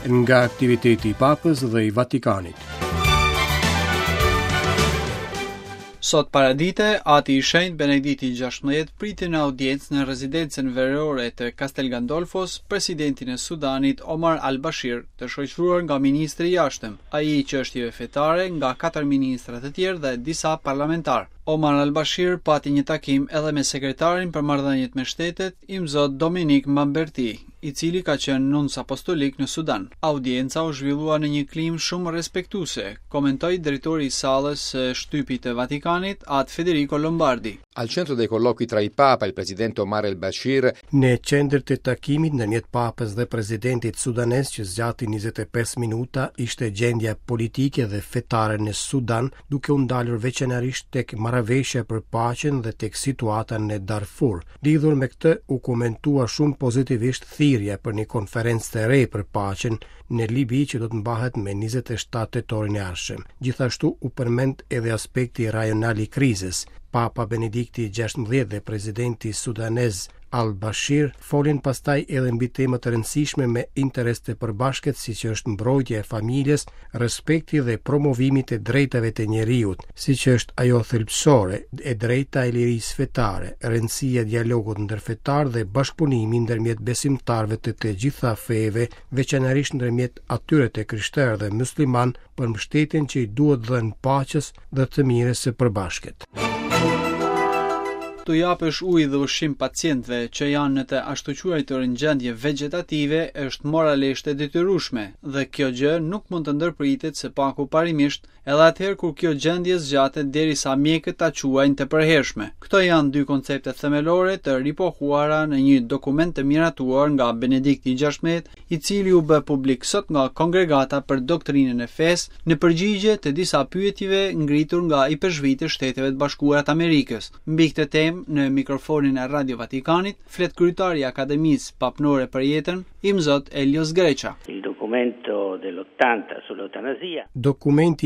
nga aktiviteti i Papës dhe i Vatikanit. Sot paradite, ati i shenjtë Benedikti XVI priti në audiencë në rezidencën verore të Castel Gandolfos presidentin e Sudanit Omar al-Bashir, të shoqëruar nga ministri i jashtëm, ai i çështjeve fetare nga 4 ministra të tjerë dhe disa parlamentarë. Omar al-Bashir pati një takim edhe me sekretarin për marrëdhëniet me shtetet, Imzot Dominik Mamberti, i cili ka qenë nuns apostolik në Sudan. Audienca u zhvillua në një klim shumë respektuese, komentoi drejtori i sallës së shtypit të Vatikanit, At Federico Lombardi. Al centro dei colloqui tra il Papa e il presidente Omar el-Bashir, në qendër të takimit ndërmjet Papës dhe presidentit sudanez që zgjati 25 minuta ishte gjendja politike dhe fetare në Sudan, duke u ndalur veçanërisht tek marrëveshja për paqen dhe tek situata në Darfur. Lidhur me këtë u komentua shumë pozitivisht thirrja për një konferencë të re për paqen në Libi që do të mbahet me 27 tetorin e ardhshëm. Gjithashtu u përmend edhe aspekti rajonal i krizës. Papa Benedikti XVI dhe presidenti sudanez al-Bashir folin pastaj edhe mbi tema të rëndësishme me interes të përbashkët, siç është mbrojtja e familjes, respekti dhe promovimi të drejtave të njeriut, siç është ajo thelbësore, e drejta e lirisë fetare, rëndësia e dialogut ndërfetar dhe bashkëpunimi ndërmjet besimtarëve të gjitha feve, veçanërisht ndërmjet atyre të krishterë dhe musliman, për mbështetjen që i duhet dhënë paqes dhe të mirës së përbashkët. Të japësh ujë dhe ushqim pacientëve që janë në të ashtu quajtur gjendje vegetative është moralisht e detyrueshme dhe kjo gjë nuk mund të ndërpritet së paku parimisht, edhe atëherë kur kjo gjendje zgjatet derisa mjekët ta quajnë të përhershme. Këto janë dy koncepte themelore të ripohuara në një dokument të miratuar nga Benedikti XVI, i cili u bë publik sot nga Kongregata për Doktrinën e Fesë në përgjigje të disa pyetjeve ngritur nga IPZhv-të Shteteve të Bashkuara të Amerikës. Mbi këtë temë në mikrofonin e Radio Vatikanit, flet kryetari i Akademisë Papnore për Jetën, Imzot Elios Greça. Il documento dell'80 sull'eutanasia. Dokumenti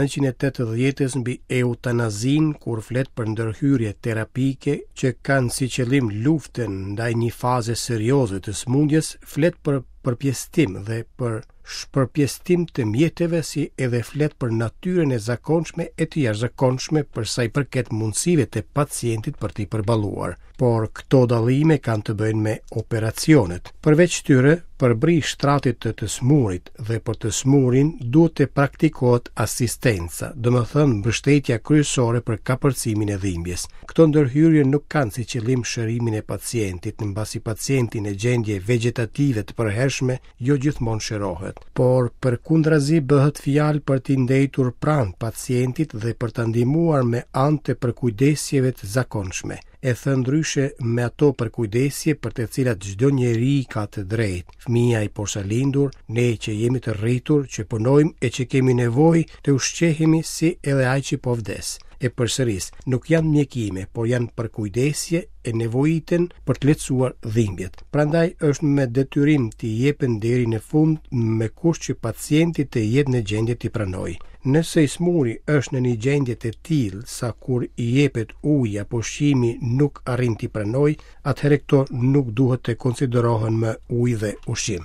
1980 mbi eutanazin, kur flet për ndërhyrje terapike që kanë si qëllim luftën ndaj një faze serioze të smundjes, flet për përpjestim dhe për shpërpjestim të mjeteve, si edhe flet për natyrën e zakonshme e të jashtëzakonshme për sa i përket mundësive të pacientit për t'i përballuar. Por këto dallime kanë të bëjnë me operacionet. Përveç tyre, përbri shtratit të smurit dhe për të smurin duhet të praktikohet asistenca, domethënë mbështetja kryesore për kapërcimin e dhimbjes. Këto ndërhyrje nuk kanë si qëllim shërimin e pacientit, mbasi pacienti në gjendje vegetative të përhershme jo gjithmonë shërohet, por përkundrazi bëhet fjalë për t'i ndëjtur pranë pacientit dhe për ta ndihmuar me anë të përkujdesjeve të zakonshme. E thënë ndryshe me ato përkujdesje për të cilat çdo njeri ka të drejtë. Fëmia i posalindur, ne që jemi të rritur, që punojmë e që kemi nevojë të ushqehemi si edhe ai që po vdes. E përsëris, nuk janë mjekime, por janë përkujdesje e nevojiten për të lehtësuar dhimbjet. Prandaj është me detyrim të jepen deri në fund, me kusht që pacienti të jetë në gjendje të pranojë. Nëse i smuri është në një gjendje të tillë sa kur i jepet ujë apo ushqimi nuk arrin t'i pranojë, atëherë këto nuk duhet të konsiderohen më ujë dhe ushqim.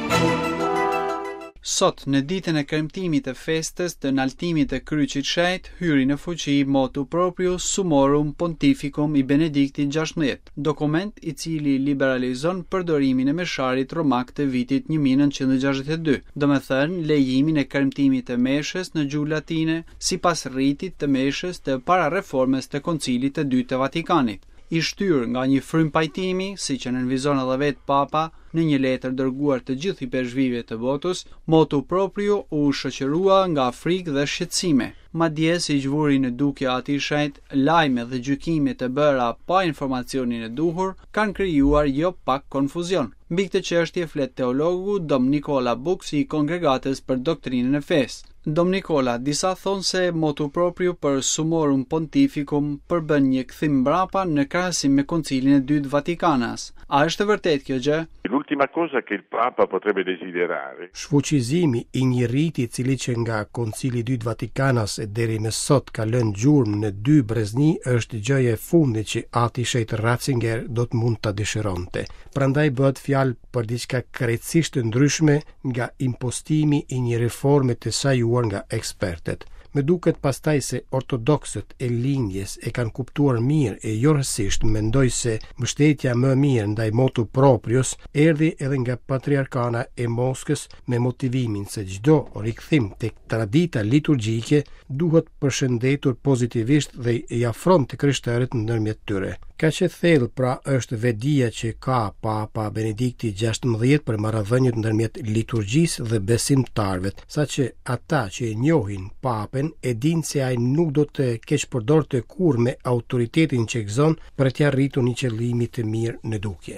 Sot, në ditën e kremtimit të festës të naltimit të kryqit shenjtë, hyri në fuqi motu propriu Summorum Pontificum i Benedikti XVI, dokument i cili liberalizon përdorimin e mesharit romak të vitit 1962, domethënë lejimin e kremtimit të meshës në gjuhë latine sipas rritit të meshës të parareformës të Koncilit të Dytë të Vatikanit. I shtyr nga një frym pajtimi, siç e nënvizon edhe vet Papa në një letër dërguar të gjithë IPZhv-ve të botës, motu propriu u shoqërua nga frikë dhe shqetësime. Madje si zhvuri në dukje ati shenjtë, lajme dhe gjykime të bëra pa informacionin e duhur kanë krijuar jo pak konfuzion. Mbi këtë çështje flet teologu Dom Nicola Bux i Kongregatës për Doktrinën e Fesë. Dom Nicola, disa thonë se motu propriu për Summorum Pontificum përbën një kthim mbrapa në krahasim me Koncilin e Dytë Vatikanas. A është vërtet kjo gjë? l'ultima cosa che il Papa potrebbe desiderare. Shfuqizimi I një riti I cili që nga Koncili I dytë Vatikanas e deri më sot ka lënë gjurmë në 2 brezni është gjëja e fundit që Ati Shet Ratzinger do të mund ta dëshironte. Prandaj bëhet fjalë për diçka krejtësisht të ndryshme nga impostimi I një reforme të sajuar nga ekspertet. Me duket pastaj se ortodoksët e lindjes e kanë kuptuar mirë e jorësisht mendoj se mbështetja më mirë ndaj motu proprius erdhi edhe nga patriarkana e Moskës me motivimin se çdo rikthim tek tradita liturgjike duhet përshëndetur pozitivisht dhe I afron të krishterët ndërmjet tyre. Kaq e thellë pra është vedia që ka Papa Benedikti XVI për marrëdhëniet ndërmjet liturgjisë dhe besimtarëve, saqë ata që e njohin Papen e dinë se ai nuk do të keqpërdorte kurrë me autoritetin që gëzon për t'ia arritur një qëllimi të mirë në dukje.